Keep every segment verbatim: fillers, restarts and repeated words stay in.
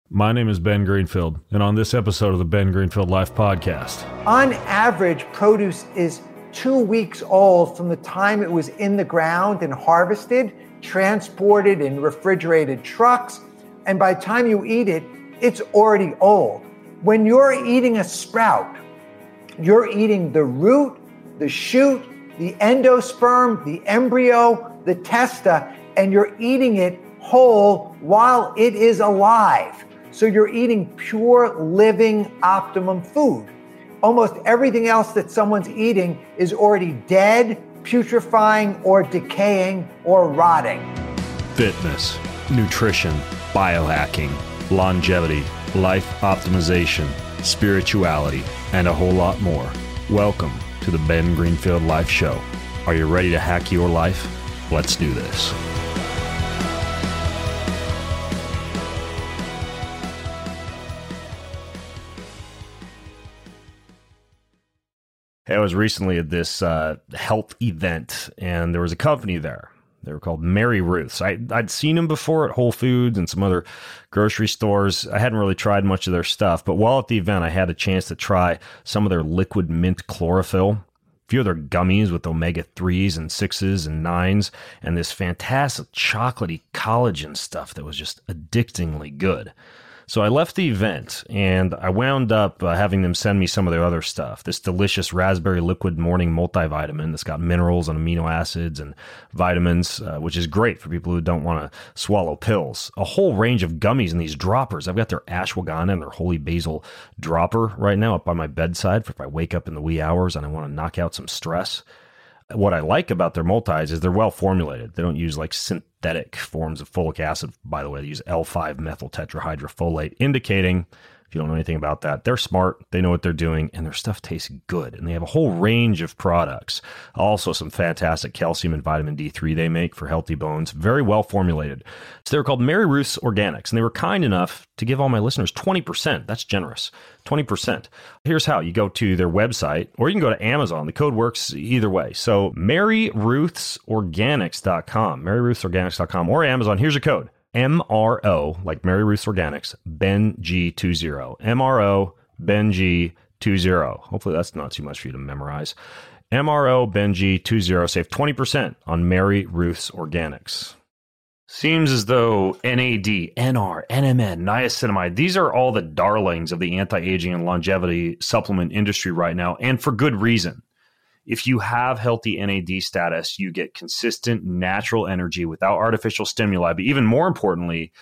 My name is Ben Greenfield, and on this episode of the Ben Greenfield Life Podcast. On average, produce is two weeks old from the time it was in the ground and harvested, transported in refrigerated trucks, and by the time you eat it, it's already old. When you're eating a sprout, you're eating the root, the shoot, the endosperm, the embryo, the testa, and you're eating it whole while it is alive. So you're eating pure, living, optimum food. Almost everything else that someone's eating is already dead, putrefying, or decaying, or rotting. Fitness, nutrition, biohacking, longevity, life optimization, spirituality, and a whole lot more. Welcome to the Ben Greenfield Life Show. Are you ready to hack your life? Let's do this. I was recently at this uh, health event, and there was a company there. They were called Mary Ruth's. I, I'd seen them before at Whole Foods and some other grocery stores. I hadn't really tried much of their stuff, but while at the event, I had a chance to try some of their liquid mint chlorophyll, a few of their gummies with omega threes and sixes and nines, and this fantastic chocolatey collagen stuff that was just addictingly good. So I left the event, and I wound up uh, having them send me some of their other stuff. This delicious raspberry liquid morning multivitamin that's got minerals and amino acids and vitamins, uh, which is great for people who don't want to swallow pills. A whole range of gummies in these droppers. I've got their ashwagandha and their holy basil dropper right now up by my bedside for if I wake up in the wee hours and I want to knock out some stress. What I like about their multis is they're well formulated. They don't use like synthetic forms of folic acid. By the way, they use L five methyl tetrahydrofolate, indicating, if you don't know anything about that, they're smart, they know what they're doing, and their stuff tastes good. And they have a whole range of products. Also, some fantastic calcium and vitamin D three they make for healthy bones. Very well formulated. So they're called Mary Ruth's Organics, and they were kind enough to give all my listeners twenty percent. That's generous. twenty percent. Here's how. You go to their website, or you can go to Amazon. The code works either way. So mary ruths organics dot com, mary ruths organics dot com, or Amazon. Here's your code. M R O, like Mary Ruth's Organics, Ben G twenty. M R O, Ben G twenty. Hopefully that's not too much for you to memorize. M R O, Ben G twenty. Save twenty percent on Mary Ruth's Organics. Seems as though N A D, N R, N M N, niacinamide, these are all the darlings of the anti-aging and longevity supplement industry right now, and for good reason. If you have healthy N A D status, you get consistent natural energy without artificial stimuli. But even more importantly,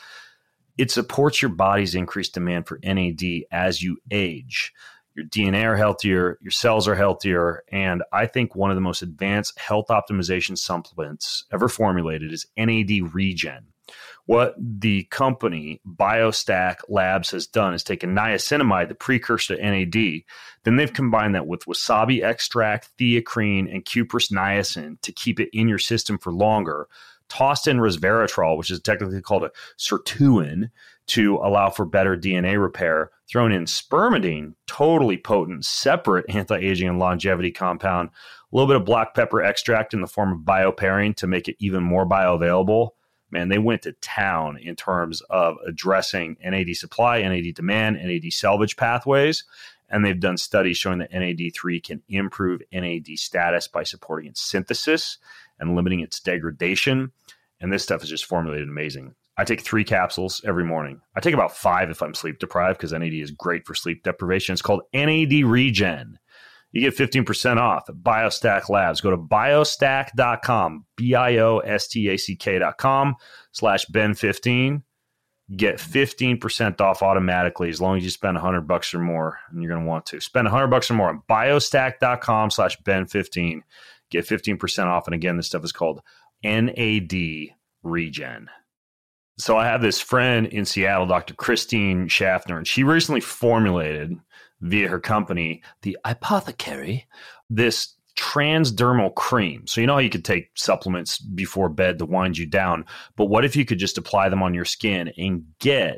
it supports your body's increased demand for N A D as you age. Your D N A are healthier, your cells are healthier, and I think one of the most advanced health optimization supplements ever formulated is N A D Regen. What the company BioStack Labs has done is taken niacinamide, the precursor to N A D, then they've combined that with wasabi extract, theacrine, and cuprous niacin to keep it in your system for longer, tossed in resveratrol, which is technically called a sirtuin, to allow for better D N A repair, thrown in spermidine, totally potent, separate anti-aging and longevity compound, a little bit of black pepper extract in the form of bioperine to make it even more bioavailable. Man, they went to town in terms of addressing N A D supply, N A D demand, N A D salvage pathways, and they've done studies showing that N A D three can improve N A D status by supporting its synthesis and limiting its degradation, and this stuff is just formulated amazing. I take three capsules every morning. I take about five if I'm sleep deprived because N A D is great for sleep deprivation. It's called N A D Regen. You get fifteen percent off at BioStack Labs. Go to biostack dot com, B I O S T A C K dot com slash Ben fifteen. Get fifteen percent off automatically as long as you spend one hundred bucks or more, and you're going to want to. Spend one hundred bucks or more on biostack dot com slash Ben fifteen. Get fifteen percent off. And again, this stuff is called N A D Regen. So I have this friend in Seattle, Doctor Christine Schaffner, and she recently formulated via her company, the Apothecary, this transdermal cream. So you know how you could take supplements before bed to wind you down, but what if you could just apply them on your skin and get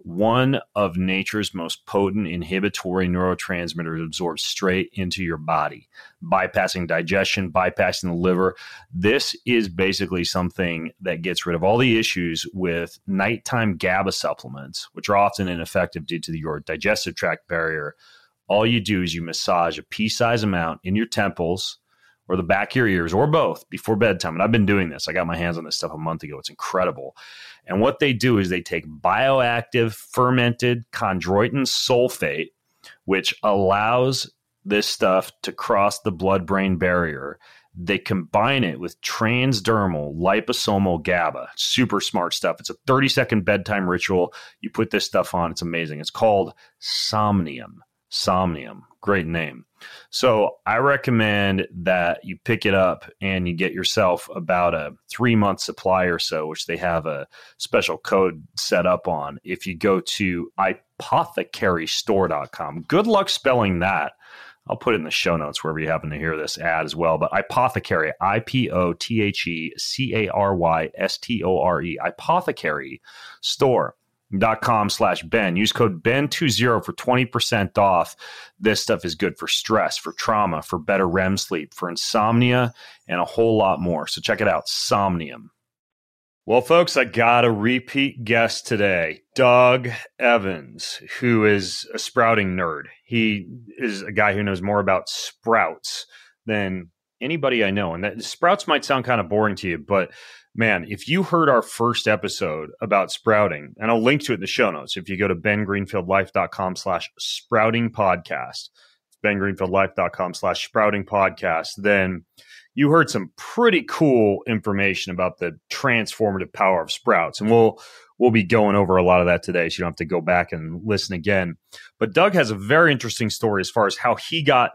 one of nature's most potent inhibitory neurotransmitters absorbed straight into your body, bypassing digestion, bypassing the liver. This is basically something that gets rid of all the issues with nighttime GABA supplements, which are often ineffective due to your digestive tract barrier. All you do is you massage a pea-sized amount in your temples or the back of your ears, or both, before bedtime. And I've been doing this. I got my hands on this stuff a month ago. It's incredible. And what they do is they take bioactive fermented chondroitin sulfate, which allows this stuff to cross the blood-brain barrier. They combine it with transdermal liposomal GABA. Super smart stuff. It's a thirty-second bedtime ritual. You put this stuff on. It's amazing. It's called Somnium. Somnium. Great name. So I recommend that you pick it up and you get yourself about a three month supply or so, which they have a special code set up on. If you go to apothecary store dot com, good luck spelling that. I'll put it in the show notes wherever you happen to hear this ad as well. But Apothecary, I P O T H E C A R Y S T O R E, Apothecary Store. Dot com slash Ben. Use code Ben twenty for twenty percent off. This stuff is good for stress, for trauma, for better R E M sleep, for insomnia, and a whole lot more. So check it out, Somnium. Well, folks, I got a repeat guest today, Doug Evans, who is a sprouting nerd. He is a guy who knows more about sprouts than anybody I know. And that sprouts might sound kind of boring to you, but man, if you heard our first episode about sprouting, and I'll link to it in the show notes. If you go to bengreenfieldlife.com slash sprouting podcast, it's bengreenfieldlife.com slash sprouting podcast, then you heard some pretty cool information about the transformative power of sprouts. And we'll, we'll be going over a lot of that today, so you don't have to go back and listen again. But Doug has a very interesting story as far as how he got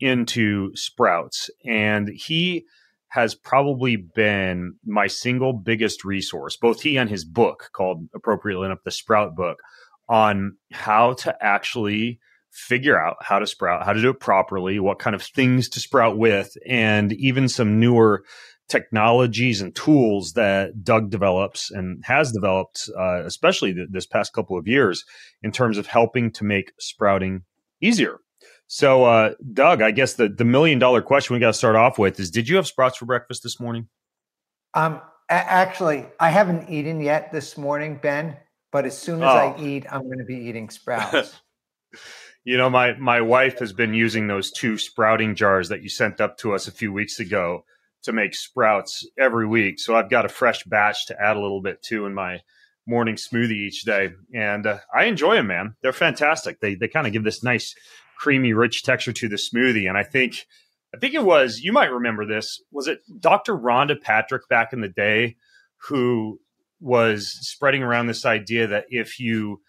into sprouts. And he has probably been my single biggest resource, both he and his book called Appropriately Enough, the Sprout Book, on how to actually figure out how to sprout, how to do it properly, what kind of things to sprout with, and even some newer technologies and tools that Doug develops and has developed, uh, especially th- this past couple of years, in terms of helping to make sprouting easier. So, uh, Doug, I guess the, the million dollar question we got to start off with is, did you have sprouts for breakfast this morning? Um, a- actually, I haven't eaten yet this morning, Ben, but as soon as oh. I eat, I'm going to be eating sprouts. You know, my, my wife has been using those two sprouting jars that you sent up to us a few weeks ago to make sprouts every week. So I've got a fresh batch to add a little bit to in my morning smoothie each day. And uh, I enjoy them, man. They're fantastic. They, they kind of give this nice creamy, rich texture to the smoothie. And I think, I think it was, you might remember this, was it Doctor Rhonda Patrick back in the day who was spreading around this idea that if you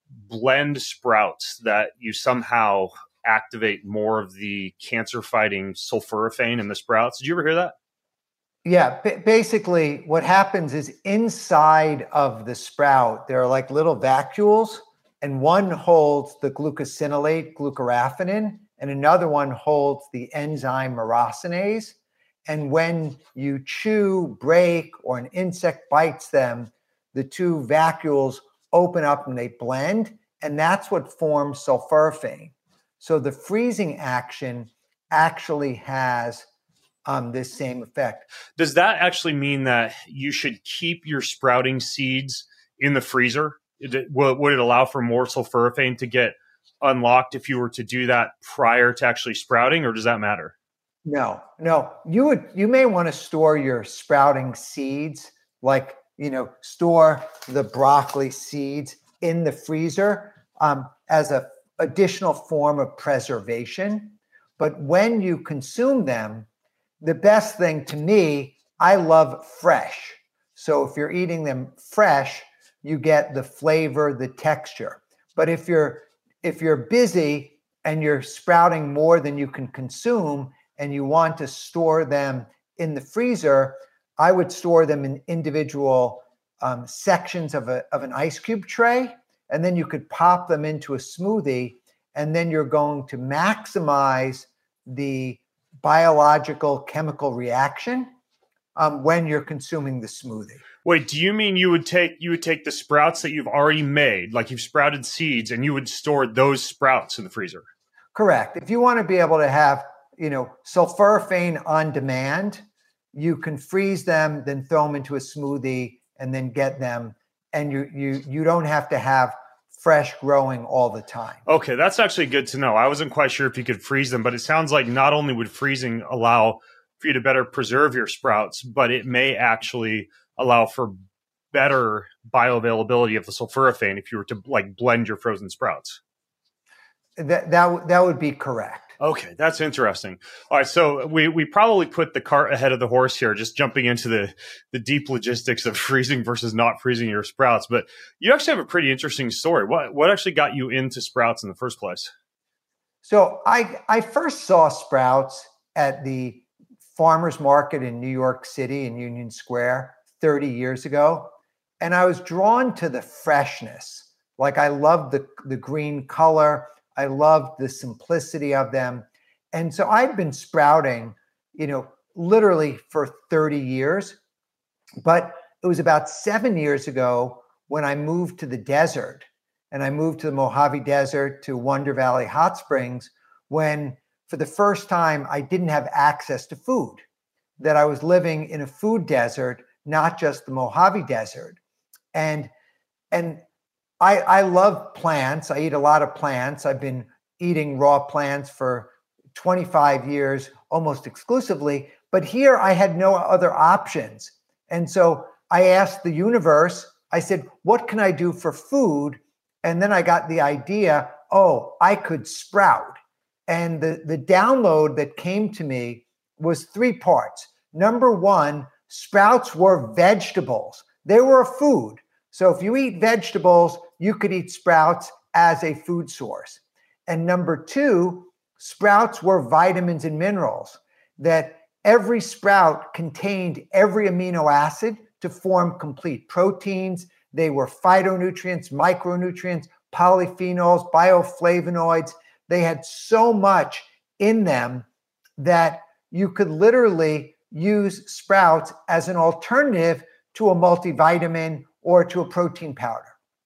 blend sprouts, that you somehow activate more of the cancer-fighting sulforaphane in the sprouts? Did you ever hear that? Yeah, b- basically what happens is inside of the sprout, there are like little vacuoles, and one holds the glucosinolate, glucoraphanin, and another one holds the enzyme myrosinase. And when you chew, break, or an insect bites them, the two vacuoles open up and they blend, and that's what forms sulforaphane. So the freezing action actually has um, this same effect. Does that actually mean that you should keep your sprouting seeds in the freezer? Would it allow for more sulforaphane to get unlocked if you were to do that prior to actually sprouting, or does that matter? No, no. You would. You may want to store your sprouting seeds, like, you know, store the broccoli seeds in the freezer um, as a additional form of preservation. But when you consume them, the best thing to me, I love fresh. So if you're eating them fresh, you get the flavor, the texture. But if you're if you're busy and you're sprouting more than you can consume and you want to store them in the freezer, I would store them in individual um, sections of a of an ice cube tray, and then you could pop them into a smoothie, and then you're going to maximize the biological chemical reaction um, when you're consuming the smoothie. Wait, do you mean you would take you would take the sprouts that you've already made, like you've sprouted seeds, and you would store those sprouts in the freezer? Correct. If you want to be able to have, you know, sulforaphane on demand, you can freeze them, then throw them into a smoothie, and then get them. And you you you don't have to have fresh growing all the time. Okay, that's actually good to know. I wasn't quite sure if you could freeze them, but it sounds like not only would freezing allow for you to better preserve your sprouts, but it may actually allow for better bioavailability of the sulforaphane if you were to like blend your frozen sprouts. That that that would be correct. Okay, that's interesting. All right, so we, we probably put the cart ahead of the horse here, just jumping into the, the deep logistics of freezing versus not freezing your sprouts. But you actually have a pretty interesting story. What what actually got you into sprouts in the first place? So I I first saw sprouts at the farmers market in New York City in Union Square thirty years ago, and I was drawn to the freshness. Like I loved the the green color. I loved the simplicity of them. And so I'd been sprouting, you know, literally for thirty years. But it was about seven years ago when I moved to the desert, and I moved to the Mojave Desert to Wonder Valley Hot Springs, when for the first time I didn't have access to food, that I was living in a food desert, not just the Mojave Desert. And, and I, I love plants. I eat a lot of plants. I've been eating raw plants for twenty-five years, almost exclusively. But here I had no other options. And so I asked the universe, I said, what can I do for food? And then I got the idea, oh, I could sprout. And the, the download that came to me was three parts. Number one, sprouts were vegetables. They were a food. So if you eat vegetables, you could eat sprouts as a food source. And number two, sprouts were vitamins and minerals, that every sprout contained every amino acid to form complete proteins. They were phytonutrients, micronutrients, polyphenols, bioflavonoids. They had so much in them that you could literally use sprouts as an alternative to a multivitamin or to a protein powder.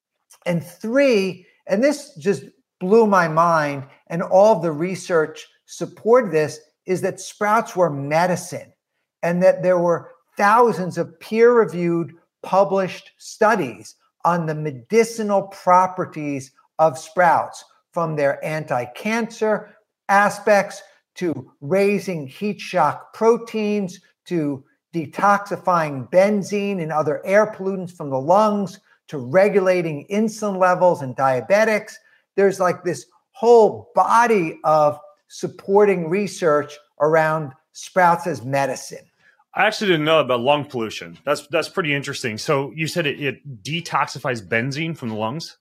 And three, and this just blew my mind, and all the research supported this, is that sprouts were medicine, and that there were thousands of peer-reviewed published studies on the medicinal properties of sprouts, from their anti-cancer aspects to raising heat shock proteins to detoxifying benzene and other air pollutants from the lungs, to regulating insulin levels in diabetics. There's like this whole body of supporting research around sprouts as medicine. I actually didn't know about lung pollution. That's that's pretty interesting. So you said it, it detoxifies benzene from the lungs?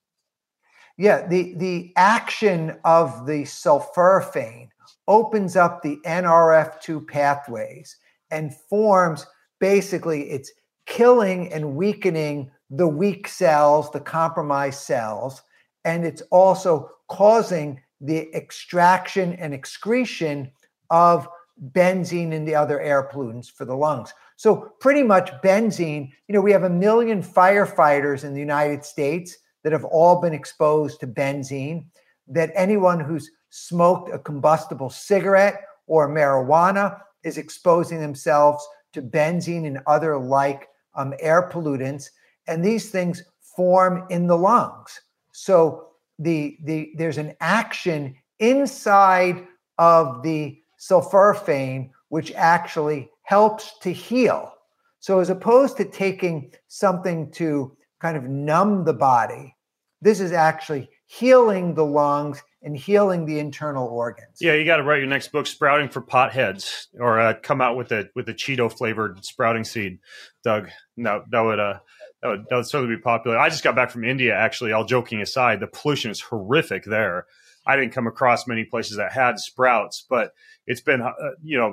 Yeah, the, the action of the sulforaphane opens up the N R F two pathways and forms, basically, it's killing and weakening the weak cells, the compromised cells, and it's also causing the extraction and excretion of benzene and the other air pollutants for the lungs. So pretty much benzene, you know, we have a million firefighters in the United States that have all been exposed to benzene, that anyone who's smoked a combustible cigarette or marijuana is exposing themselves to benzene and other like um, air pollutants. And these things form in the lungs. So the, the, there's an action inside of the sulforaphane, which actually helps to heal. So as opposed to taking something to kind of numb the body, this is actually healing the lungs and healing the internal organs. Yeah, you got to write your next book, "Sprouting for Potheads," or uh, come out with a with a Cheeto flavored sprouting seed, Doug. No, that would uh that would that would certainly be popular. I just got back from India, actually. All joking aside, the pollution is horrific there. I didn't come across many places that had sprouts, but it's been uh, you know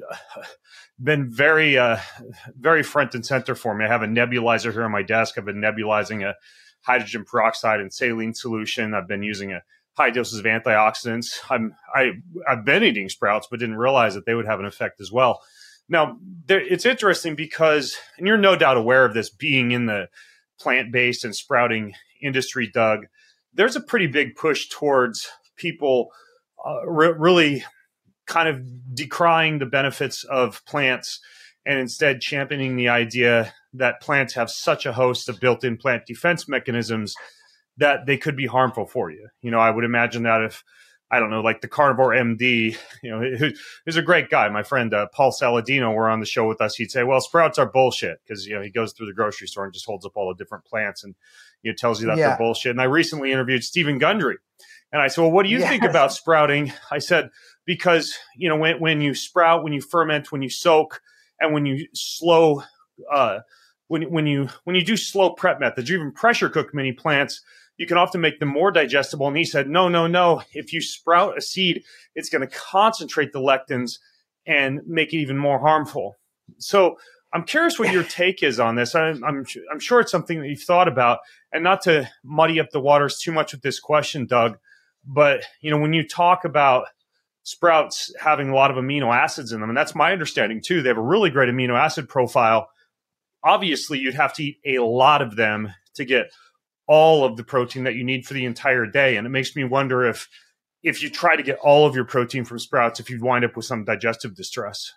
been very uh, very front and center for me. I have a nebulizer here on my desk. I've been nebulizing a hydrogen peroxide and saline solution. I've been using a high doses of antioxidants. I'm I I've been eating sprouts, but didn't realize that they would have an effect as well. Now, there, it's interesting because, and you're no doubt aware of this being in the plant-based and sprouting industry, Doug, there's a pretty big push towards people uh, re- really kind of decrying the benefits of plants and instead championing the idea that plants have such a host of built-in plant defense mechanisms that they could be harmful for you. You know, I would imagine that if, I don't know, like the carnivore M D, you know, who, who's a great guy. My friend uh, Paul Saladino were on the show with us. He'd say, well, sprouts are bullshit because, you know, he goes through the grocery store and just holds up all the different plants and, you know, tells you that yeah. they're bullshit. And I recently interviewed Stephen Gundry. And I said, well, what do you yes. think about sprouting? I said, because, you know, when, when you sprout, when you ferment, when you soak, and when you slow, uh, when, when you when you do slow prep methods, you even pressure cook many plants, you can often make them more digestible. And he said, no, no, no. If you sprout a seed, it's going to concentrate the lectins and make it even more harmful. So I'm curious what your take is on this. I'm, I'm, I'm sure it's something that you've thought about, and not to muddy up the waters too much with this question, Doug, but you know, when you talk about sprouts having a lot of amino acids in them, and that's my understanding too, they have a really great amino acid profile. Obviously, you'd have to eat a lot of them to get all of the protein that you need for the entire day. And it makes me wonder if, if you try to get all of your protein from sprouts, if you'd wind up with some digestive distress.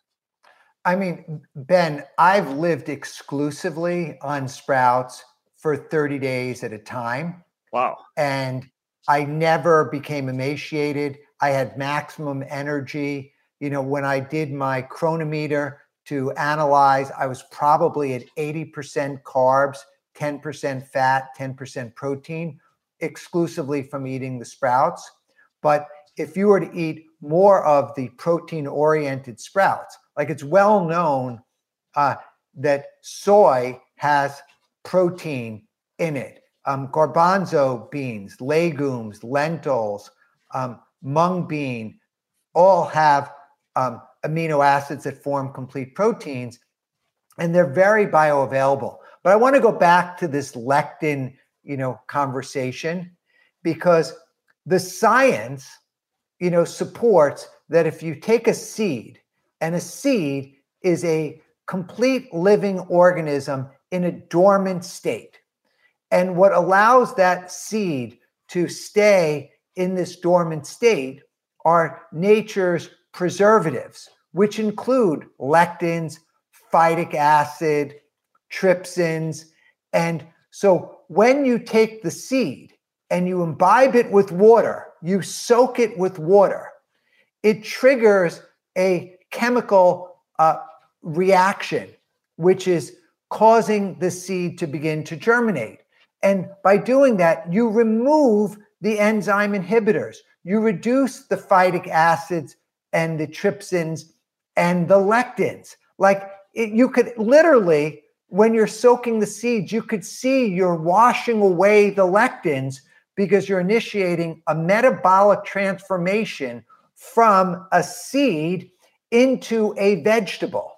I mean, Ben, I've lived exclusively on sprouts for thirty days at a time. Wow. And I never became emaciated. I had maximum energy. You know, when I did my chronometer to analyze, I was probably at eighty percent carbs, ten percent fat, ten percent protein, exclusively from eating the sprouts. But if you were to eat more of the protein-oriented sprouts, like it's well known uh, that soy has protein in it. Um, garbanzo beans, legumes, lentils, um, mung bean, all have um, amino acids that form complete proteins, and they're very bioavailable. But I want to go back to this lectin, you know, conversation, because the science, you know, supports that if you take a seed, and a seed is a complete living organism in a dormant state, and what allows that seed to stay in this dormant state are nature's preservatives, which include lectins, phytic acid, trypsins. And so when you take the seed and you imbibe it with water, you soak it with water, it triggers a chemical uh, reaction, which is causing the seed to begin to germinate. And by doing that, you remove the enzyme inhibitors. You reduce the phytic acids and the trypsins and the lectins. Like it, you could literally, when you're soaking the seeds, you could see you're washing away the lectins because you're initiating a metabolic transformation from a seed into a vegetable.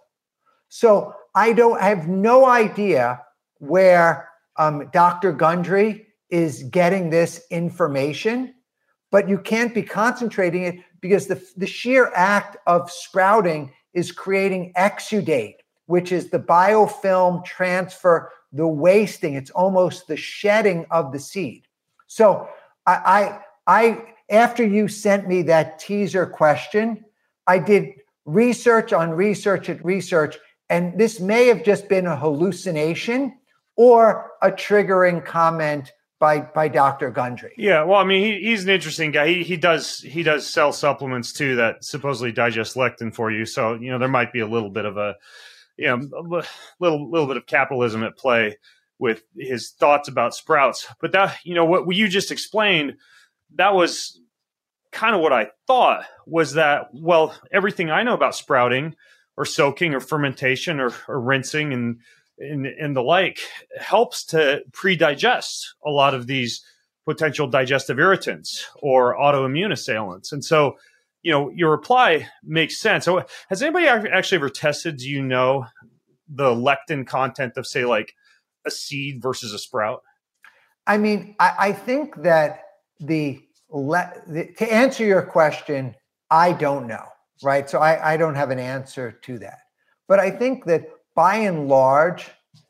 So I don't I have no idea where um, Doctor Gundry is getting this information, but you can't be concentrating it because the, the sheer act of sprouting is creating exudate, which is the biofilm transfer, the wasting. It's almost the shedding of the seed. So I, I, I after you sent me that teaser question, I did research on research at research, and this may have just been a hallucination or a triggering comment by by Doctor Gundry. Yeah, well, I mean, he, he's an interesting guy. He he does he does sell supplements too that supposedly digest lectin for you. So you know there might be a little bit of a you know a little little bit of capitalism at play with his thoughts about sprouts. But that you know what you just explained, that was kind of what I thought was that, well, everything I know about sprouting or soaking or fermentation or, or rinsing and, and and the like helps to pre-digest a lot of these potential digestive irritants or autoimmune assailants. And so, you know, your reply makes sense. So has anybody actually ever tested, do you know, the lectin content of, say, like a seed versus a sprout? I mean, I, I think that the Let, the, to answer your question, I don't know, right? So I, I don't have an answer to that. But I think that by and large,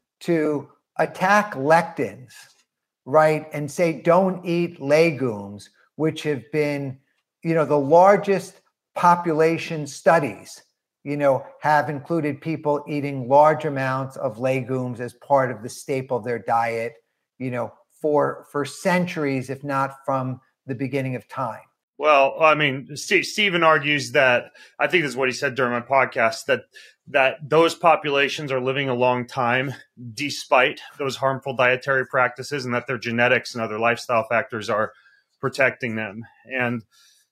to attack lectins, right, and say don't eat legumes, which have been, you know, the largest population studies, you know, have included people eating large amounts of legumes as part of the staple of their diet, you know, for for centuries, if not from the beginning of time. Well, I mean, St- Stephen argues that, I think this is what he said during my podcast, that that those populations are living a long time despite those harmful dietary practices, and that their genetics and other lifestyle factors are protecting them. And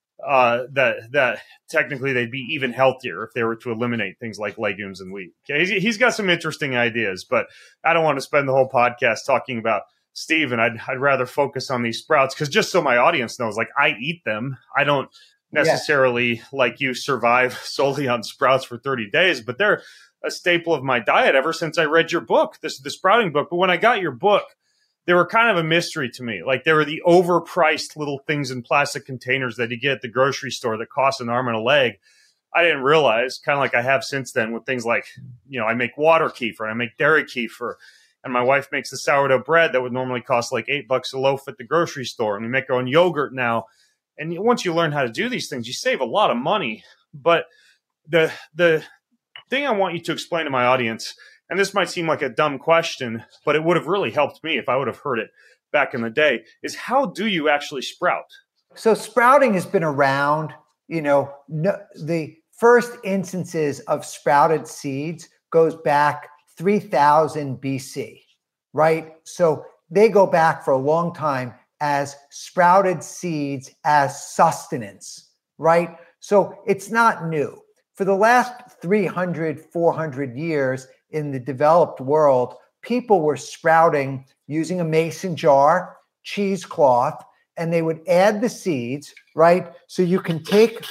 uh, that that technically they'd be even healthier if they were to eliminate things like legumes and wheat. Okay, he's, he's got some interesting ideas, but I don't want to spend the whole podcast talking about Stephen. I'd, I'd rather focus on these sprouts, because just so my audience knows, like, I eat them. I don't necessarily, yeah. like you, survive solely on sprouts for thirty days, but they're a staple of my diet ever since I read your book, this the sprouting book. But when I got your book, they were kind of a mystery to me. Like, they were the overpriced little things in plastic containers that you get at the grocery store that cost an arm and a leg. I didn't realize, kind of like I have since then, with things like, you know, I make water kefir and I make dairy kefir. And my wife makes the sourdough bread that would normally cost like eight bucks a loaf at the grocery store. And we make our own yogurt now. And once you learn how to do these things, you save a lot of money. But the the thing I want you to explain to my audience, and this might seem like a dumb question, but it would have really helped me if I would have heard it back in the day, is how do you actually sprout? So sprouting has been around, you know, no, the first instances of sprouted seeds goes back three thousand B C, right? So they go back for a long time as sprouted seeds as sustenance, right? So it's not new. For the last three hundred, four hundred years in the developed world, people were sprouting using a mason jar, cheesecloth, and they would add the seeds, right? So you can take,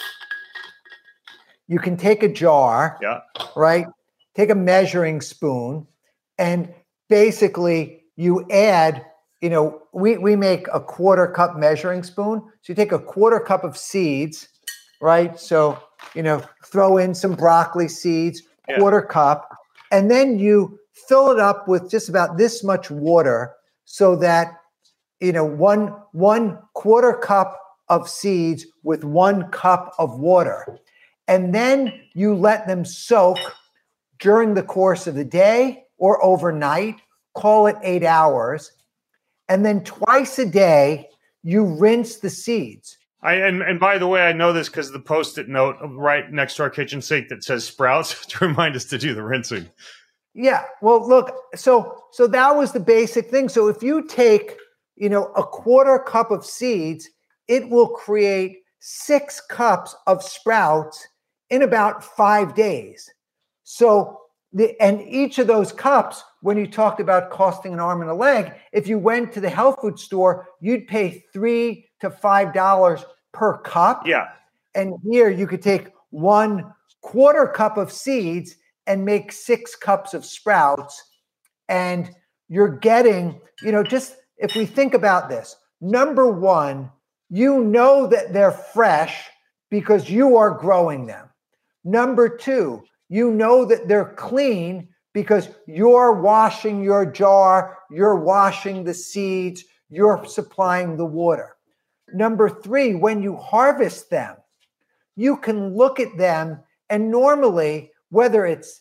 you can take a jar, yeah. right? Take a measuring spoon, and basically you add, you know, we, we make a quarter cup measuring spoon. So you take a quarter cup of seeds, right? So, you know, throw in some broccoli seeds, yeah. quarter cup, and then you fill it up with just about this much water so that, you know, one, one quarter cup of seeds with one cup of water. And then you let them soak during the course of the day or overnight, call it eight hours. And then twice a day, you rinse the seeds. I, and, and by the way, I know this because the Post-it note right next to our kitchen sink that says sprouts to remind us to do the rinsing. Yeah. Well, look, so so that was the basic thing. So if you take, you know, a quarter cup of seeds, it will create six cups of sprouts in about five days. So the and each of those cups, when you talked about costing an arm and a leg, if you went to the health food store, you'd pay three to five dollars per cup. Yeah. And here you could take one quarter cup of seeds and make six cups of sprouts. And you're getting, you know, just if we think about this, number one, you know that they're fresh because you are growing them. Number two, you know that they're clean because you're washing your jar, you're washing the seeds, you're supplying the water. Number three, when you harvest them, you can look at them, and normally, whether it's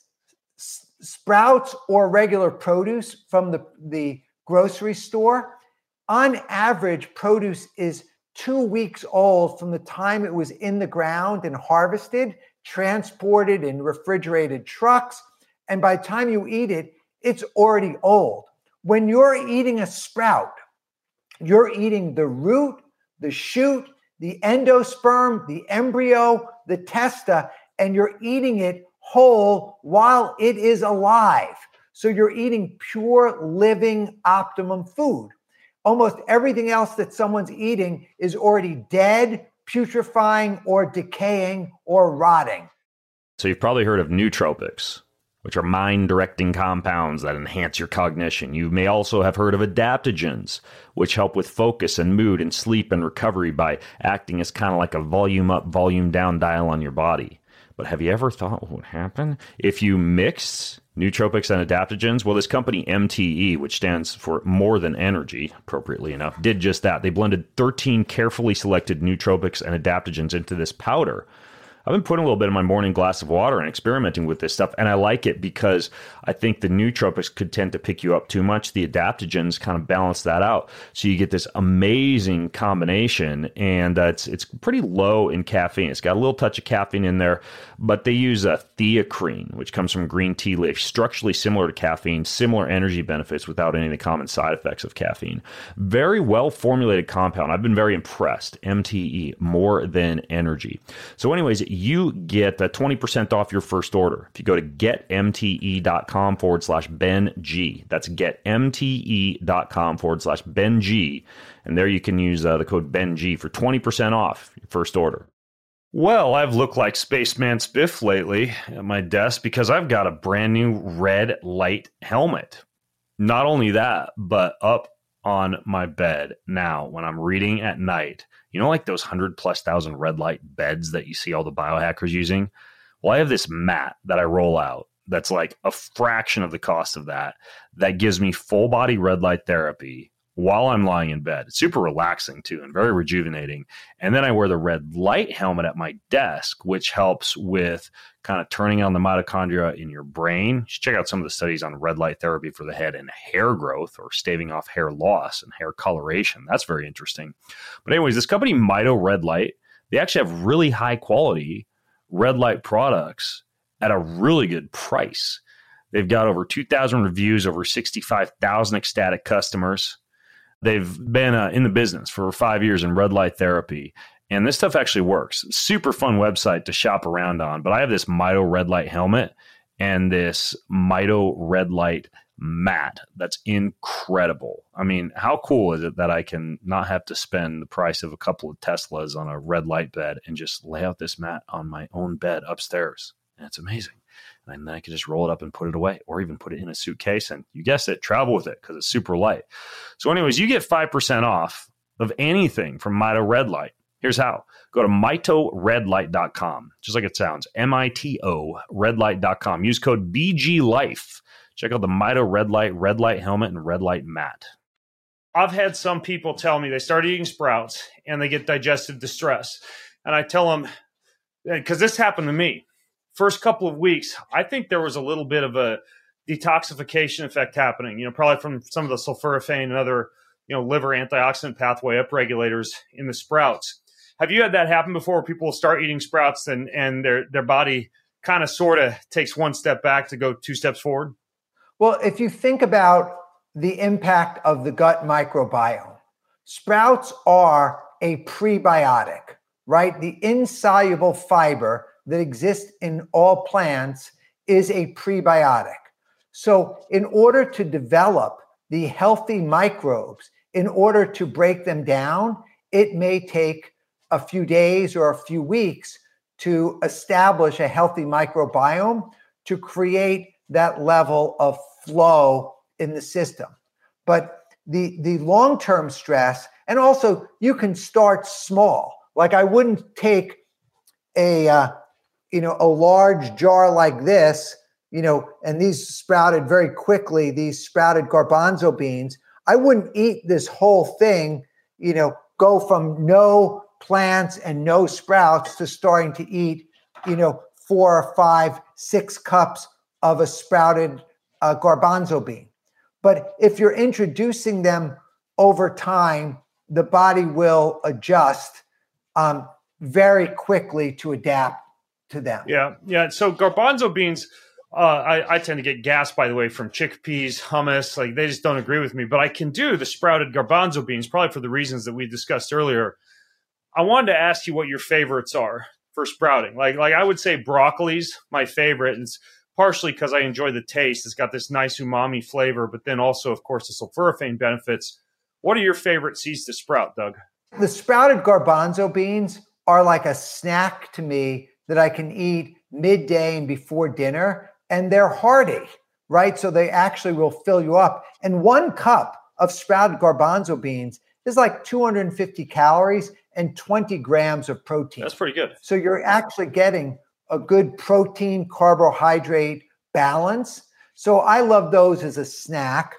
sprouts or regular produce from the, the grocery store, on average, produce is two weeks old from the time it was in the ground and harvested, transported in refrigerated trucks, and by the time you eat it, it's already old. When you're eating a sprout, you're eating the root, the shoot, the endosperm, the embryo, the testa, and you're eating it whole while it is alive. So you're eating pure, living, optimum food. Almost everything else that someone's eating is already dead, putrefying, or decaying, or rotting. So you've probably heard of nootropics, which are mind-directing compounds that enhance your cognition. You may also have heard of adaptogens, which help with focus and mood and sleep and recovery by acting as kind of like a volume up, volume down dial on your body. But have you ever thought what would happen if you mix nootropics and adaptogens? Well, this company M T E, which stands for More Than Energy, appropriately enough, did just that. They blended thirteen carefully selected nootropics and adaptogens into this powder. I've been putting a little bit in my morning glass of water and experimenting with this stuff, and I like it because I think the nootropics could tend to pick you up too much. The adaptogens kind of balance that out, so you get this amazing combination, and uh, it's it's pretty low in caffeine. It's got a little touch of caffeine in there, but they use a theacrine, which comes from green tea leaf, structurally similar to caffeine, similar energy benefits without any of the common side effects of caffeine. Very well formulated compound. I've been very impressed. M T E, More Than Energy. So anyways, you get uh, twenty percent off your first order if you go to getmte.com forward slash Ben G. That's getmte.com forward slash Ben G. And there you can use uh, the code Ben G for twenty percent off your first order. Well, I've looked like Spaceman Spiff lately at my desk because I've got a brand new red light helmet. Not only that, but up on my bed now when I'm reading at night, you know, like those hundred plus thousand red light beds that you see all the biohackers using? Well, I have this mat that I roll out that's like a fraction of the cost of that, that gives me full body red light therapy while I'm lying in bed. It's super relaxing too and very rejuvenating. And then I wear the red light helmet at my desk, which helps with kind of turning on the mitochondria in your brain. You should check out some of the studies on red light therapy for the head and hair growth, or staving off hair loss and hair coloration. That's very interesting. But anyways, this company Mito Red Light, they actually have really high quality red light products at a really good price. They've got over two thousand reviews, over sixty-five thousand ecstatic customers. They've been uh, in the business for five years in red light therapy, and this stuff actually works. Super fun website to shop around on. But I have this Mito Red Light helmet and this Mito Red Light mat that's incredible. I mean, how cool is it that I can not have to spend the price of a couple of Teslas on a red light bed and just lay out this mat on my own bed upstairs? And it's amazing. And then I can just roll it up and put it away, or even put it in a suitcase and, you guessed it, travel with it because it's super light. So anyways, you get five percent off of anything from Mito Red Light. Here's how. Go to mito red light dot com, just like it sounds, M I T O, red light dot com. Use code B G Life. Check out the Mito Red Light, Red Light helmet, and Red Light mat. I've had some people tell me they start eating sprouts and they get digestive distress. And I tell them, because this happened to me, first couple of weeks, I think there was a little bit of a detoxification effect happening, you know, probably from some of the sulforaphane and other, you know, liver antioxidant pathway upregulators in the sprouts. Have you had that happen before, where people start eating sprouts and, and their, their body kind of sort of takes one step back to go two steps forward? Well, if you think about the impact of the gut microbiome, sprouts are a prebiotic, right? The insoluble fiber that exists in all plants is a prebiotic. So in order to develop the healthy microbes, in order to break them down, it may take a few days or a few weeks to establish a healthy microbiome to create that level of flow in the system. But the, the long-term stress, and also you can start small. Like I wouldn't take a, uh, you know, a large jar like this, you know, and these sprouted very quickly, these sprouted garbanzo beans. I wouldn't eat this whole thing, you know, go from no plants and no sprouts to starting to eat, you know, four or five, six cups of a sprouted uh, garbanzo bean. But if you're introducing them over time, the body will adjust um, very quickly to adapt to them. Yeah, yeah. So garbanzo beans, uh, I, I tend to get gas, by the way, from chickpeas, hummus. Like they just don't agree with me. But I can do the sprouted garbanzo beans, probably for the reasons that we discussed earlier. I wanted to ask you what your favorites are for sprouting. Like, like I would say broccoli's my favorite. And it's partially because I enjoy the taste. It's got this nice umami flavor, but then also, of course, the sulforaphane benefits. What are your favorite seeds to sprout, Doug? The sprouted garbanzo beans are like a snack to me that I can eat midday and before dinner, and they're hearty, right? So they actually will fill you up. And one cup of sprouted garbanzo beans is like two hundred fifty calories and twenty grams of protein. That's pretty good. So you're actually getting a good protein carbohydrate balance. So I love those as a snack.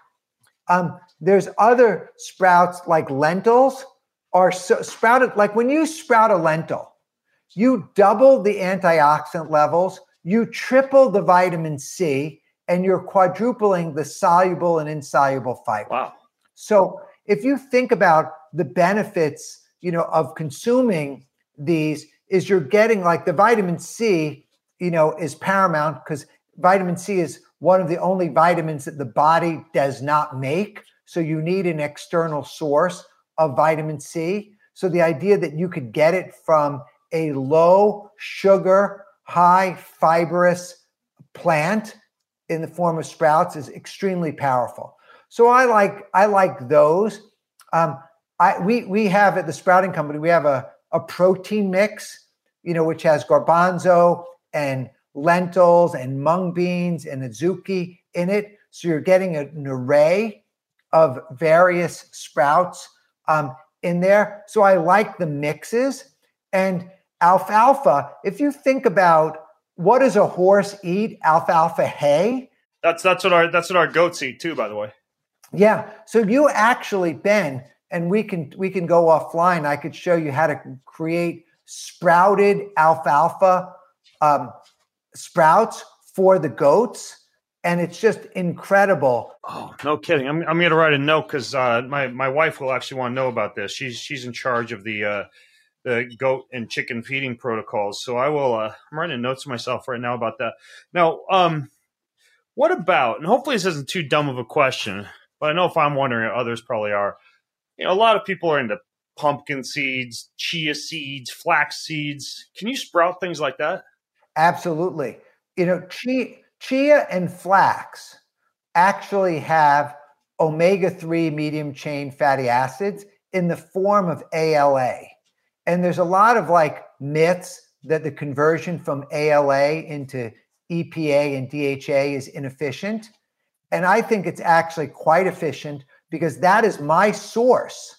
Um, there's other sprouts like lentils are so sprouted. Like when you sprout a lentil, you double the antioxidant levels, you triple the vitamin C, and you're quadrupling the soluble and insoluble fiber. Wow. So if you think about the benefits, you know, of consuming these, is you're getting like the vitamin C, you know, is paramount because vitamin C is one of the only vitamins that the body does not make. So you need an external source of vitamin C. So the idea that you could get it from a low sugar, high fibrous plant in the form of sprouts is extremely powerful. So I like I like those. Um, I we we have at the Sprouting Company, we have a, a protein mix, you know, which has garbanzo and lentils and mung beans and azuki in it. So you're getting a, an array of various sprouts um, in there. So I like the mixes. And alfalfa, if you think about what does a horse eat? Alfalfa hay. That's that's what our that's what our goats eat too, by the way. Yeah. So you actually, Ben, and we can we can go offline. I could show you how to create sprouted alfalfa um, sprouts for the goats, and it's just incredible. Oh, no kidding! I'm I'm going to write a note because uh, my my wife will actually want to know about this. She's she's in charge of the uh, the goat and chicken feeding protocols. So I will. Uh, I'm writing notes to myself right now about that. Now, um, what about? And hopefully this isn't too dumb of a question, but I know if I'm wondering, others probably are. You know, a lot of people are into pumpkin seeds, chia seeds, flax seeds. Can you sprout things like that? Absolutely. You know, chia, chia and flax actually have omega three medium chain fatty acids in the form of A L A. And there's a lot of like myths that the conversion from A L A into E P A and D H A is inefficient. And I think it's actually quite efficient because that is my source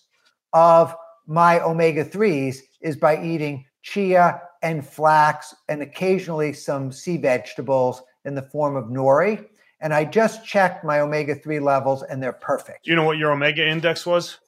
of my omega threes is by eating chia and flax and occasionally some sea vegetables in the form of nori. And I just checked my omega three levels and they're perfect. Do you know what your omega index was?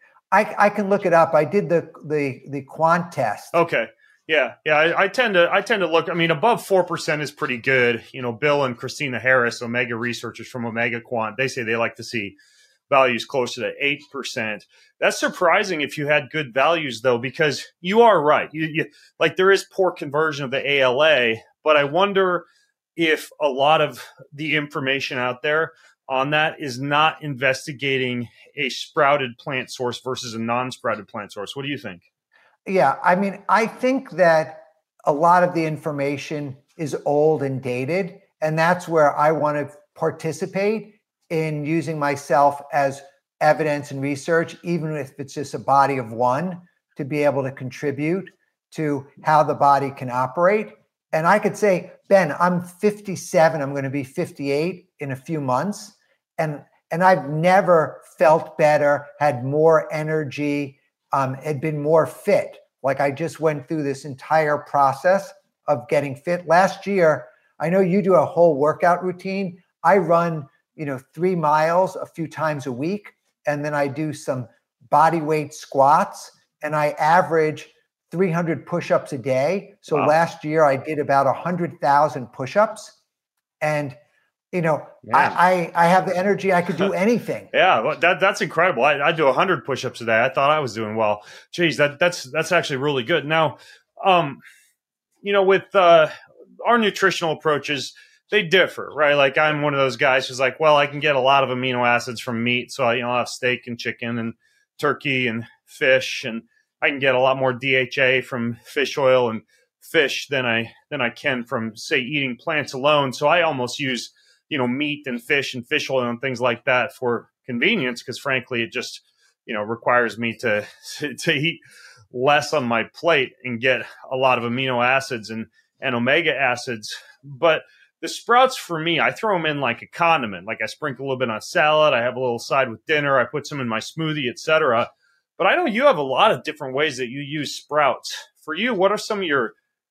I, I can look it up. I did the the the quant test. Okay. Yeah. Yeah. I, I tend to I tend to look, I mean, above four percent is pretty good. You know, Bill and Christina Harris, Omega researchers from Omega Quant, they say they like to see values closer to eight percent. That's surprising if you had good values, though, because you are right. You, you, like there is poor conversion of the A L A, but I wonder if a lot of the information out there on that is not investigating a sprouted plant source versus a non-sprouted plant source. What do you think? Yeah, I mean, I think that a lot of the information is old and dated, and that's where I want to participate in using myself as evidence and research, even if it's just a body of one, to be able to contribute to how the body can operate. And I could say, Ben, I'm fifty-seven, I'm going to be fifty-eight in a few months. And, and I've never felt better, had more energy, um, had been more fit. Like I just went through this entire process of getting fit. Last year, I know you do a whole workout routine. I run you know, three miles a few times a week. And then I do some body weight squats and I average three hundred push-ups a day. So wow. Last year I did about one hundred thousand push-ups. And, you know, I, I I have the energy. I could do anything. Yeah, well, that that's incredible. I, I do one hundred push-ups a day. I thought I was doing well. Geez, that, that's that's actually really good. Now, um, you know, with uh, our nutritional approaches, they differ, right? Like I'm one of those guys who's like, well, I can get a lot of amino acids from meat. So, I, you know, I'll have steak and chicken and turkey and fish. And I can get a lot more D H A from fish oil and fish than I than I can from, say, eating plants alone. So I almost use, you know, meat and fish and fish oil and things like that for convenience because, frankly, it just, you know, requires me to, to eat less on my plate and get a lot of amino acids and, and omega acids. But the sprouts for me, I throw them in like a condiment. Like I sprinkle a little bit on salad. I have a little side with dinner. I put some in my smoothie, et cetera. But I know you have a lot of different ways that you use sprouts. For you, what are some of your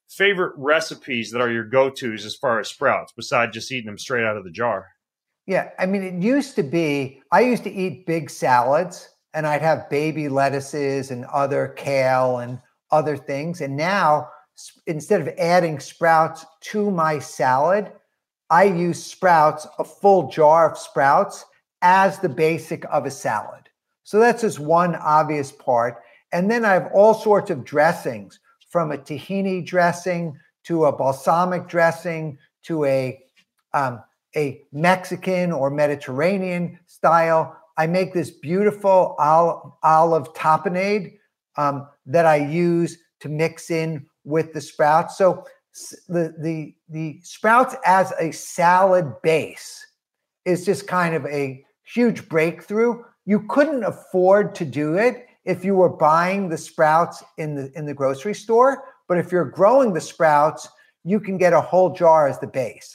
favorite recipes that are your go-tos as far as sprouts, besides just eating them straight out of the jar? Yeah, I mean, it used to be, I used to eat big salads and I'd have baby lettuces and other kale and other things. And now, instead of adding sprouts to my salad, I use sprouts, a full jar of sprouts, as the basic of a salad. So that's just one obvious part. And then I have all sorts of dressings, from a tahini dressing to a balsamic dressing to a um, a Mexican or Mediterranean style. I make this beautiful olive, olive tapenade um, that I use to mix in with the sprouts. So the, the, the sprouts as a salad base is just kind of a huge breakthrough. You couldn't afford to do it if you were buying the sprouts in the, in the grocery store. But if you're growing the sprouts, you can get a whole jar as the base.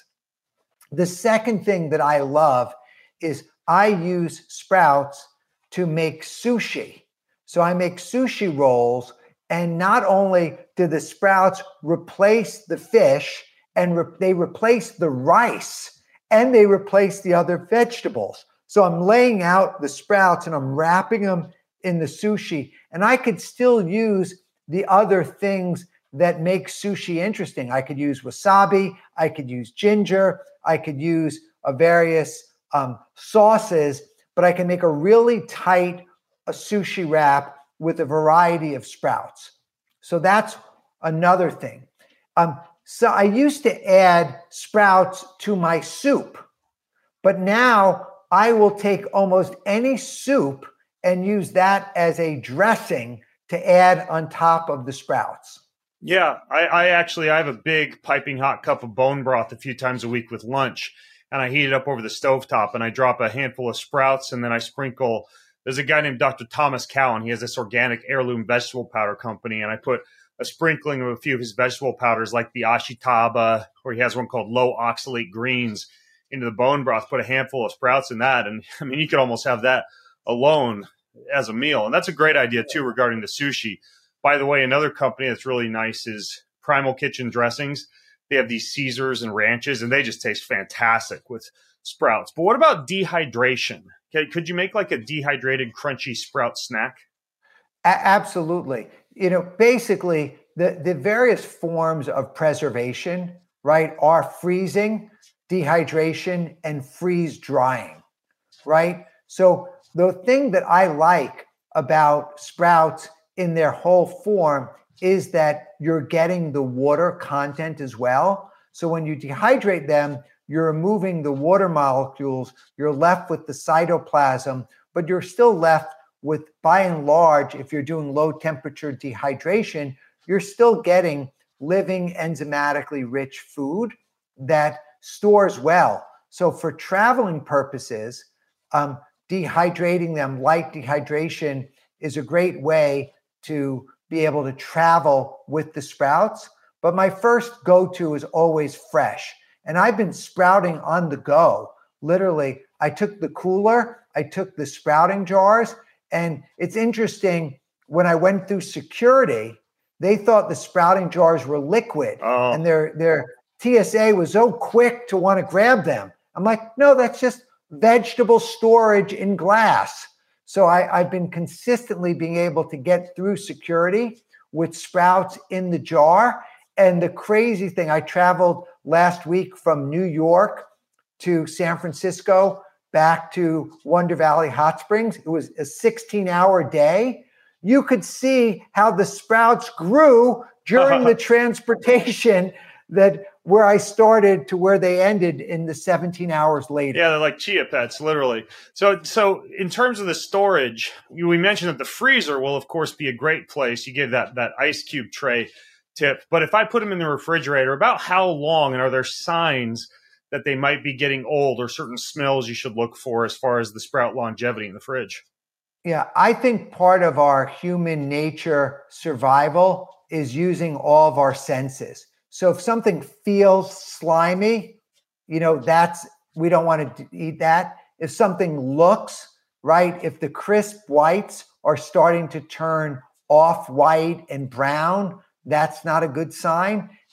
The second thing that I love is I use sprouts to make sushi. So I make sushi rolls, and not only do the sprouts replace the fish, and re- they replace the rice, and they replace the other vegetables. So I'm laying out the sprouts and I'm wrapping them in the sushi, and I could still use the other things that make sushi interesting. I could use wasabi, I could use ginger, I could use a various um, sauces, but I can make a really tight a sushi wrap with a variety of sprouts. So that's another thing. Um, so I used to add sprouts to my soup, but now I will take almost any soup and use that as a dressing to add on top of the sprouts. Yeah, I, I actually I have a big piping hot cup of bone broth a few times a week with lunch, and I heat it up over the stovetop, and I drop a handful of sprouts, and then I sprinkle. There's a guy named Doctor Thomas Cowan. He has this organic heirloom vegetable powder company, and I put a sprinkling of a few of his vegetable powders, like the ashitaba, or he has one called low oxalate greens, into the bone broth. Put a handful of sprouts in that, and I mean, you could almost have that alone as a meal, and that's a great idea too regarding the sushi. By the way, another company that's really nice is Primal Kitchen Dressings. They have these Caesars and ranches, and they just taste fantastic with sprouts. But what about dehydration? Okay, could you make like a dehydrated, crunchy sprout snack? A- absolutely. You know, basically, the, the various forms of preservation, right, are freezing, dehydration, and freeze drying, right? So the thing that I like about sprouts in their whole form is that you're getting the water content as well. So when you dehydrate them, you're removing the water molecules, you're left with the cytoplasm, but you're still left with, by and large, if you're doing low temperature dehydration, you're still getting living enzymatically rich food that stores well. So for traveling purposes, um, dehydrating them, light dehydration, is a great way to be able to travel with the sprouts. But my first go-to is always fresh. And I've been sprouting on the go. Literally, I took the cooler, I took the sprouting jars, and it's interesting, when I went through security, they thought the sprouting jars were liquid. Oh. And their, their T S A was so quick to want to grab them. I'm like, no, that's just vegetable storage in glass. So I, I've been consistently being able to get through security with sprouts in the jar. And the crazy thing, I traveled last week from New York to San Francisco, back to Wonder Valley Hot Springs. It was a sixteen hour day. You could see how the sprouts grew during the transportation, that where I started to where they ended in the seventeen hours later. Yeah, they're like chia pets, literally. So, so in terms of the storage, we mentioned that the freezer will, of course, be a great place. You gave that that ice cube tray tip. But if I put them in the refrigerator, about how long, and are there signs that they might be getting old, or certain smells you should look for as far as the sprout longevity in the fridge? Yeah, I think part of our human nature survival is using all of our senses. So if something feels slimy, you know, that's, we don't want to eat that. If something looks right, if the crisp whites are starting to turn off white and brown, that's not a good sign.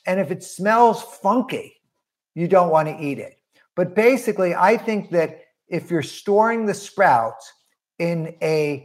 And if it smells funky, you don't want to eat it. But basically, I think that if you're storing the sprouts in a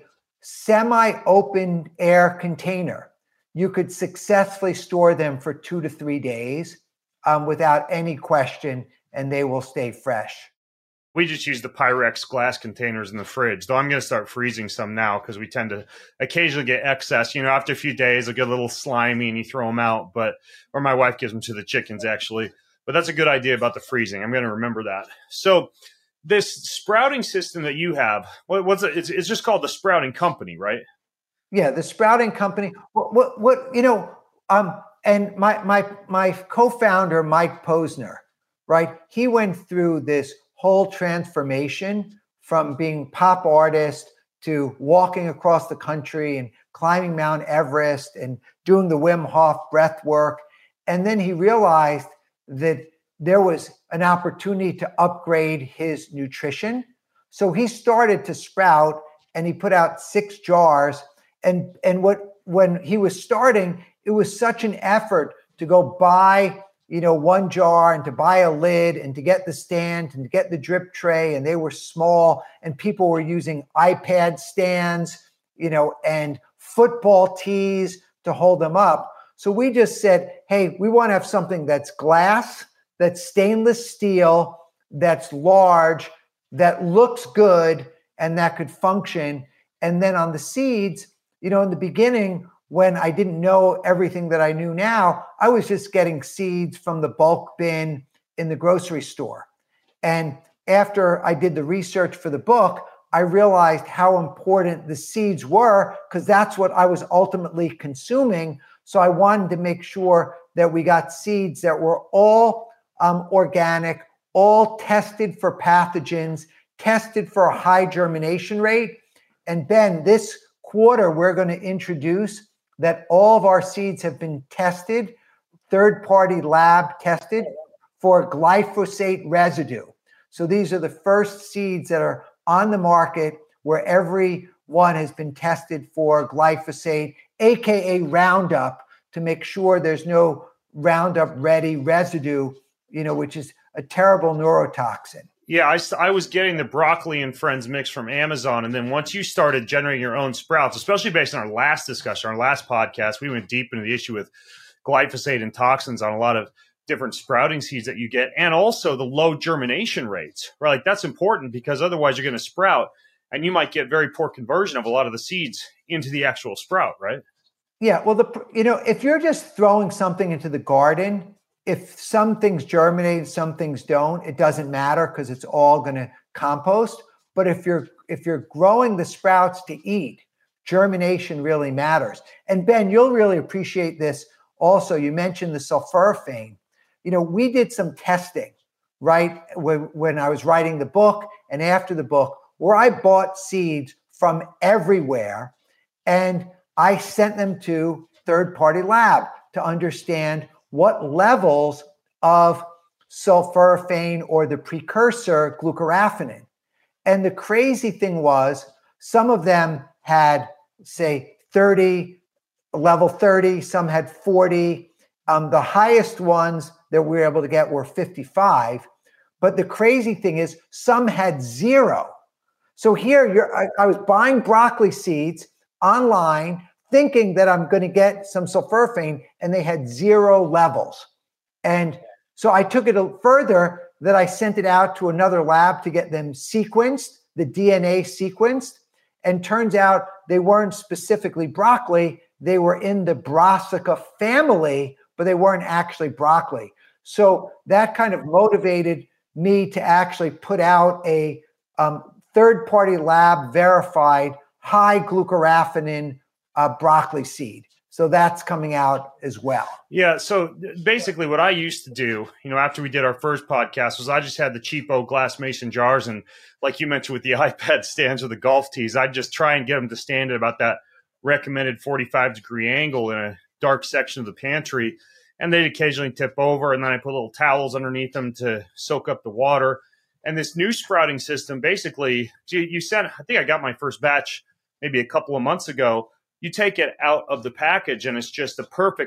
semi-open air container, you could successfully store them for two to three days um, without any question, and they will stay fresh. We just use the Pyrex glass containers in the fridge, though I'm going to start freezing some now because we tend to occasionally get excess. You know, after a few days, they'll get a little slimy and you throw them out, but or my wife gives them to the chickens, actually. But that's a good idea about the freezing. I'm going to remember that. So this sprouting system that you have, what, what's it? It's, it's just called the Sprouting Company, right? Yeah, the Sprouting Company. What, what, what you know, um, and my my my co-founder, Mike Posner, right? He went through this whole transformation from being pop artist to walking across the country and climbing Mount Everest and doing the Wim Hof breath work. And then he realized that there was an opportunity to upgrade his nutrition. So he started to sprout and he put out six jars. And, and what when he was starting, it was such an effort to go buy you know, one jar and to buy a lid and to get the stand and to get the drip tray. And they were small and people were using iPad stands, you know, and football tees to hold them up. So we just said, hey, we want to have something that's glass, that's stainless steel, that's large, that looks good, and that could function. And then on the seeds, you know, in the beginning, when I didn't know everything that I knew now, I was just getting seeds from the bulk bin in the grocery store. And after I did the research for the book, I realized how important the seeds were because that's what I was ultimately consuming. So I wanted to make sure that we got seeds that were all um, organic, all tested for pathogens, tested for a high germination rate. And Ben, this quarter, we're going to introduce that all of our seeds have been tested, third-party lab tested for glyphosate residue. So these are the first seeds that are on the market where every one has been tested for glyphosate, A K A Roundup, to make sure there's no Roundup Ready residue, you know, which is a terrible neurotoxin. Yeah, I, I was getting the broccoli and friends mix from Amazon. And then once you started generating your own sprouts, especially based on our last discussion, our last podcast, we went deep into the issue with glyphosate and toxins on a lot of different sprouting seeds that you get, and also the low germination rates, right? Like that's important because otherwise you're going to sprout and you might get very poor conversion of a lot of the seeds into the actual sprout, right? Yeah, well, the you know, if you're just throwing something into the garden, if some things germinate, some things don't, it doesn't matter because it's all going to compost. But if you're if you're growing the sprouts to eat, germination really matters. And Ben, you'll really appreciate this also. You mentioned the sulforaphane. You know, we did some testing, right, when, when I was writing the book and after the book, where I bought seeds from everywhere and I sent them to third-party lab to understand what levels of sulforaphane or the precursor glucoraphanin. And the crazy thing was some of them had, say, thirty, level thirty, some had forty. Um, the highest ones that we were able to get were fifty-five. But the crazy thing is some had zero. So here you're, I, I was buying broccoli seeds online thinking that I'm going to get some sulforaphane, and they had zero levels. And so I took it a further that I sent it out to another lab to get them sequenced, the D N A sequenced, and turns out they weren't specifically broccoli. They were in the Brassica family, but they weren't actually broccoli. So that kind of motivated me to actually put out a um, third-party lab verified high glucoraphanin Uh, broccoli seed. So that's coming out as well. Yeah. So basically what I used to do, you know, after we did our first podcast was I just had the cheapo glass mason jars. And like you mentioned with the iPad stands or the golf tees, I'd just try and get them to stand at about that recommended forty-five degree angle in a dark section of the pantry. And they'd occasionally tip over. And then I put little towels underneath them to soak up the water. And this new sprouting system, basically, you, you said, I think I got my first batch maybe a couple of months ago. You take it out of the package and it's just a perfect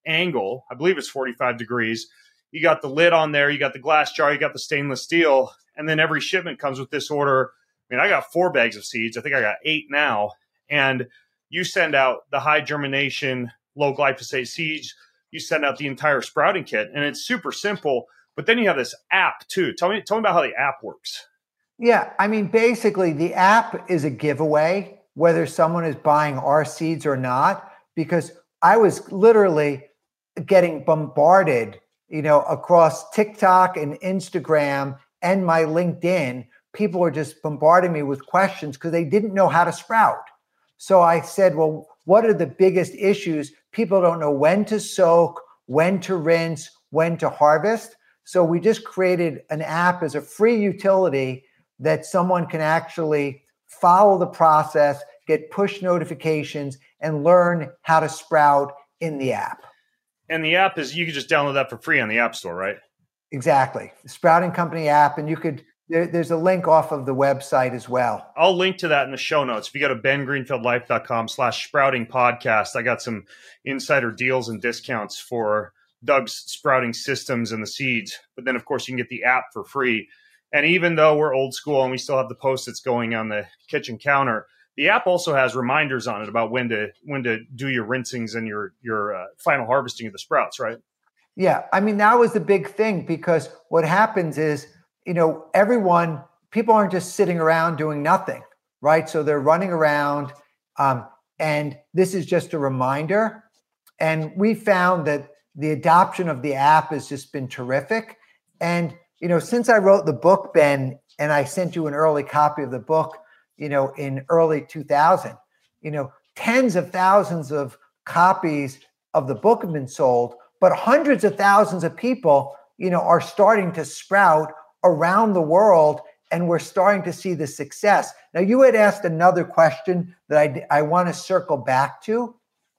angle. I believe it's forty-five degrees. You got the lid on there. You got the glass jar. You got the stainless steel. And then every shipment comes with this order. I mean, I got four bags of seeds. I think I got eight now. And you send out the high germination, low glyphosate seeds. You send out the entire sprouting kit. And it's super simple. But then you have this app too. Tell me, tell me about how the app works. Yeah, I mean, basically, the app is a giveaway, whether someone is buying our seeds or not, because I was literally getting bombarded, you know, across TikTok and Instagram and my LinkedIn. People were just bombarding me with questions because they didn't know how to sprout. So I said, well, what are the biggest issues? People don't know when to soak, when to rinse, when to harvest. So we just created an app as a free utility that someone can actually follow the process, get push notifications, and learn how to sprout in the app. And the app is, you can just download that for free on the App Store, right? Exactly. The Sprouting Company app. And you could, there, there's a link off of the website as well. I'll link to that in the show notes. If you go to ben greenfield life dot com slash sprouting podcast, I got some insider deals and discounts for Doug's sprouting systems and the seeds. But then, of course, you can get the app for free. And even though we're old school and we still have the Post-its going on the kitchen counter, the app also has reminders on it about when to when to do your rinsings and your your uh, final harvesting of the sprouts, right? Yeah, I mean, that was the big thing, because what happens is, you know, everyone, people aren't just sitting around doing nothing, right? So they're running around, um, and this is just a reminder. And we found that the adoption of the app has just been terrific. And you know, since I wrote the book, Ben, and I sent you an early copy of the book, you know, in early two thousand, you know, tens of thousands of copies of the book have been sold, but hundreds of thousands of people, you know, are starting to sprout around the world, and we're starting to see the success. Now, you had asked another question that I, I want to circle back to.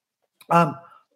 Um,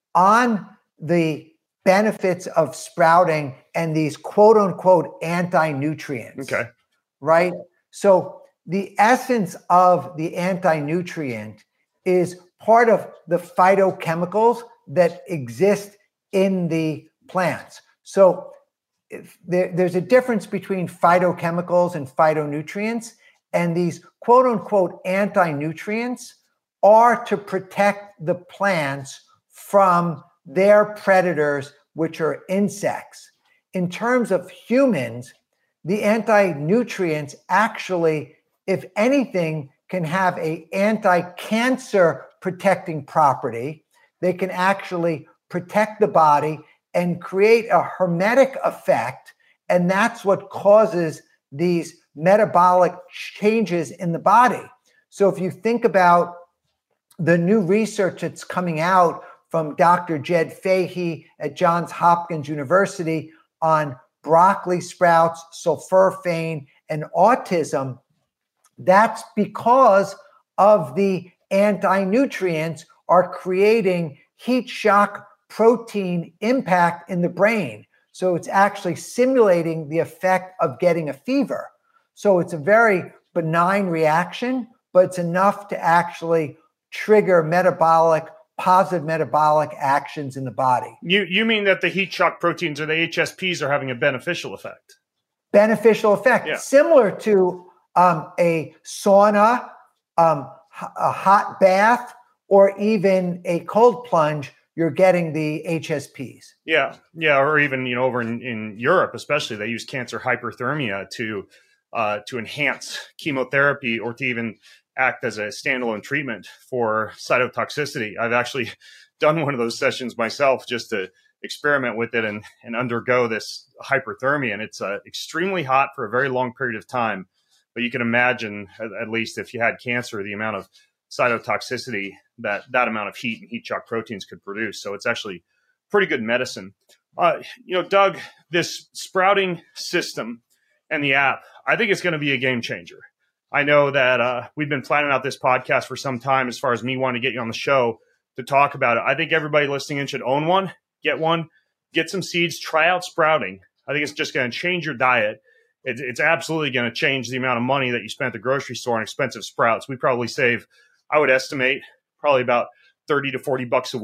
on the benefits of sprouting and these quote unquote anti-nutrients. Okay. Right? So the essence of the anti-nutrient is part of the phytochemicals that exist in the plants. So if there, there's a difference between phytochemicals and phytonutrients, and these quote unquote anti-nutrients are to protect the plants from their predators, which are insects. In terms of humans, the anti-nutrients actually, if anything, can have a anti-cancer protecting property. They can actually protect the body and create a hermetic effect. And that's what causes these metabolic changes in the body. So if you think about the new research that's coming out from Doctor Jed Fahey at Johns Hopkins University on broccoli sprouts, sulforaphane, and autism, that's because of the anti-nutrients are creating heat shock protein impact in the brain. So it's actually simulating the effect of getting a fever. So it's a very benign reaction, but it's enough to actually trigger metabolic positive metabolic actions in the body. You you mean that the heat shock proteins or the H S Ps are having a beneficial effect? Beneficial effect, yeah. Similar to um, a sauna, um, a hot bath, or even a cold plunge, you're getting the H S Ps. Yeah, yeah, or even, you know, over in, in Europe, especially, they use cancer hyperthermia to uh, to enhance chemotherapy or to even act as a standalone treatment for cytotoxicity. I've actually done one of those sessions myself just to experiment with it and, and undergo this hyperthermia. And it's uh, extremely hot for a very long period of time. But you can imagine, at, at least if you had cancer, the amount of cytotoxicity that that amount of heat and heat shock proteins could produce. So it's actually pretty good medicine. Uh, you know, Doug, this sprouting system and the app, I think it's going to be a game changer. I know that uh, we've been planning out this podcast for some time as far as me wanting to get you on the show to talk about it. I think everybody listening in should own one, get one, get some seeds, try out sprouting. I think it's just going to change your diet. It's, it's absolutely going to change the amount of money that you spend at the grocery store on expensive sprouts. We probably save, I would estimate, probably about thirty to forty bucks a week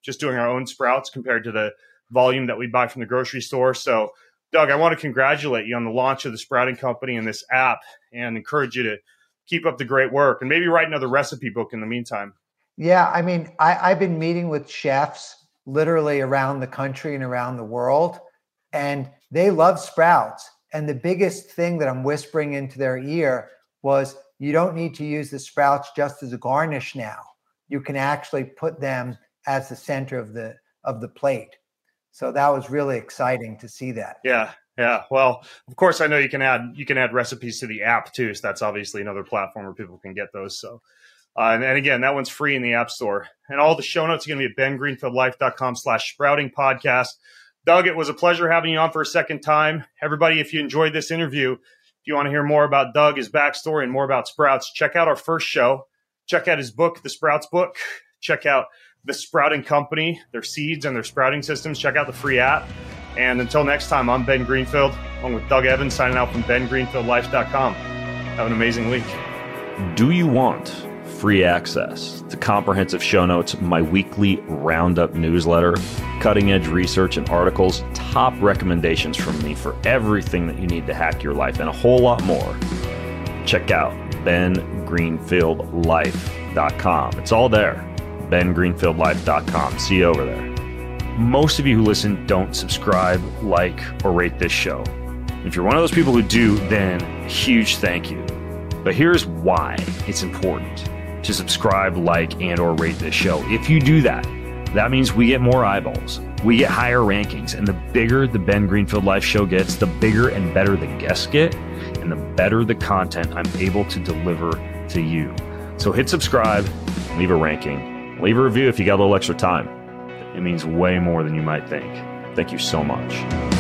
just doing our own sprouts compared to the volume that we buy from the grocery store. So, Doug, I want to congratulate you on the launch of the Sprouting Company and this app, and encourage you to keep up the great work and maybe write another recipe book in the meantime. Yeah, I mean, I, I've been meeting with chefs literally around the country and around the world, and they love sprouts. And the biggest thing that I'm whispering into their ear was, you don't need to use the sprouts just as a garnish now. You can actually put them as the center of the of the plate. So that was really exciting to see that. Yeah, yeah. Well, of course, I know you can add you can add recipes to the app too. So that's obviously another platform where people can get those. So, uh, and, and again, that one's free in the App Store. And all the show notes are going to be at ben greenfield life dot com slash sprouting podcast. Doug, it was a pleasure having you on for a second time. Everybody, if you enjoyed this interview, if you want to hear more about Doug, his backstory, and more about sprouts, check out our first show. Check out his book, The Sprouts Book. Check out the Sprouting Company, their seeds and their sprouting systems. Check out the free app. And until next time, I'm Ben Greenfield, along with Doug Evans, signing out from ben greenfield life dot com. Have an amazing week. Do you want free access to comprehensive show notes, my weekly roundup newsletter, cutting-edge research and articles, top recommendations from me for everything that you need to hack your life, and a whole lot more? Check out ben greenfield life dot com. It's all there. ben greenfield life dot com. See you over there. Most of you who listen don't subscribe, like, or rate this show. If you're one of those people who do, then huge thank you. But here's why it's important to subscribe, like, and or rate this show. If you do that, that means we get more eyeballs, we get higher rankings, and the bigger the Ben Greenfield Life Show gets, the bigger and better the guests get, and the better the content I'm able to deliver to you. So hit subscribe, leave a ranking, leave a review if you got a little extra time. It means way more than you might think. Thank you so much.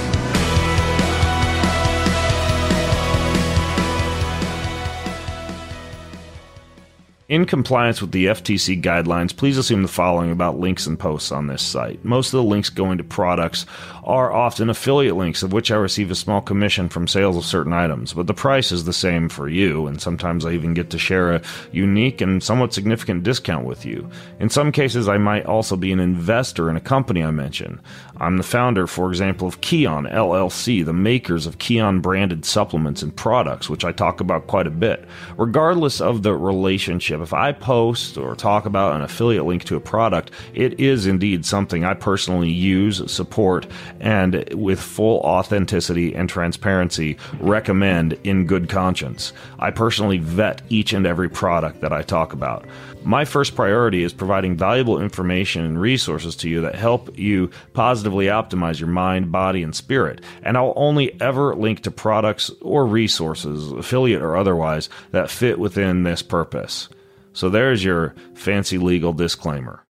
In compliance with the F T C guidelines, please assume the following about links and posts on this site. Most of the links going to products are often affiliate links, of which I receive a small commission from sales of certain items, but the price is the same for you, and sometimes I even get to share a unique and somewhat significant discount with you. In some cases, I might also be an investor in a company I mention. I'm the founder, for example, of Kion L L C, the makers of Kion-branded supplements and products, which I talk about quite a bit. Regardless of the relationship, if I post or talk about an affiliate link to a product, it is indeed something I personally use, support, and with full authenticity and transparency recommend in good conscience. I personally vet each and every product that I talk about. My first priority is providing valuable information and resources to you that help you positively optimize your mind, body, and spirit. And I'll only ever link to products or resources, affiliate or otherwise, that fit within this purpose. So there's your fancy legal disclaimer.